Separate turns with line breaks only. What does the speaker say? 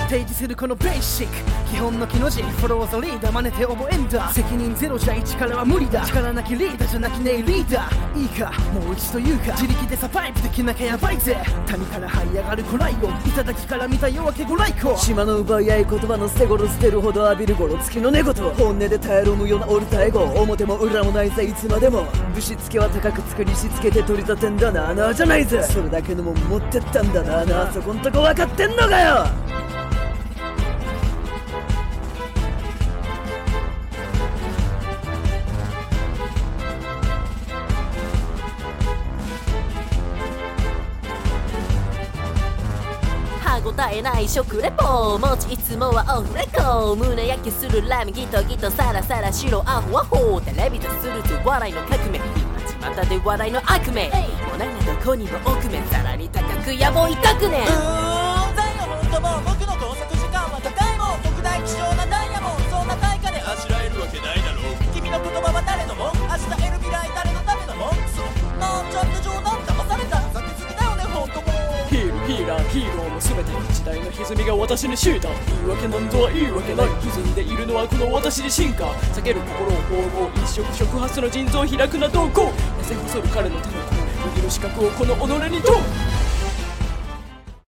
提示するこのベーシック基本の木の字フォローザリーダー真似て覚えんだ責任ゼロじゃ一からは無理だ力なきリーダーじゃなきねえリーダーいいかもう一度言うか自力でサバイブできなきゃやばいぜ谷から這い上がる古ライオン頂から見た夜明けご来光
島の奪い合い言葉の捨て頃捨てるほど浴びる頃月の寝言本音で耐えろ無用なオルタエゴ表も裏もないぜいつまでもぶしつけは高く作りしつけて取り立てんだな穴じゃないぜそれだけのもん持ってったんだななそこんとこ分かってんのかよ
歯ごたえない食レポもちいつもはオフレコ胸焼けするライムギトギトサラサラ白アホアホテレビですると笑いの革命今巷で笑いの悪名もないなどこにも奥面さらに高く野望痛くね
残よほんとも僕の工作時間は高いもん特大希少なダイヤモンドそんな対価であしらえるわけないだろう君の言葉は誰のもん明日得る未来誰のためのもんそなんちゃって冗談騙された酒好きだよねほんともう
ヒールヒーラーヒーローも全て時代の歪みが私に敷いた言い訳なんとは言い訳ない歪んでいるのはこの私に進化避ける心を縫合一触触発の腎臓を開くなどうこう痩せ細る彼の手の甲握る資格をこの己に問う